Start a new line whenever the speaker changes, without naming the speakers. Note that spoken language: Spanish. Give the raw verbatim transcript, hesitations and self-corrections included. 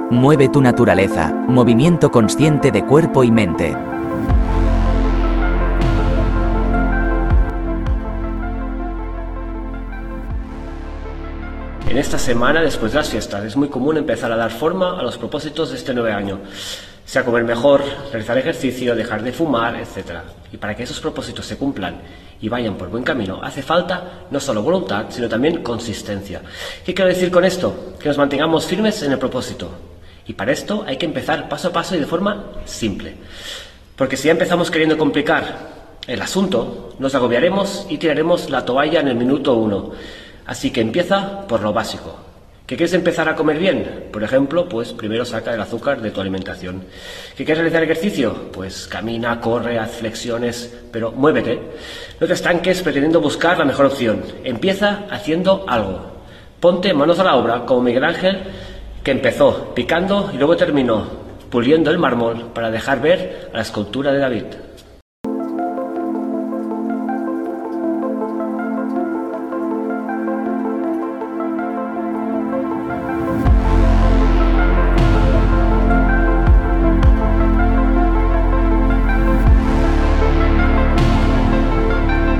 Mueve tu naturaleza, movimiento consciente de cuerpo y mente.
En esta semana, después de las fiestas, es muy común empezar a dar forma a los propósitos de este nuevo año, sea comer mejor, realizar ejercicio, dejar de fumar, etcétera. Y para que esos propósitos se cumplan y vayan por buen camino, hace falta no solo voluntad, sino también consistencia. ¿Qué quiero decir con esto? Que nos mantengamos firmes en el propósito. Y para esto hay que empezar paso a paso y de forma simple. Porque si ya empezamos queriendo complicar el asunto, nos agobiaremos y tiraremos la toalla en el minuto uno. Así que empieza por lo básico. ¿Que quieres empezar a comer bien? Por ejemplo, pues primero saca el azúcar de tu alimentación. ¿Que quieres realizar ejercicio? Pues camina, corre, haz flexiones, pero muévete. No te estanques pretendiendo buscar la mejor opción. Empieza haciendo algo. Ponte manos a la obra, como Miguel Ángel, que empezó picando y luego terminó puliendo el mármol para dejar ver a la escultura de David.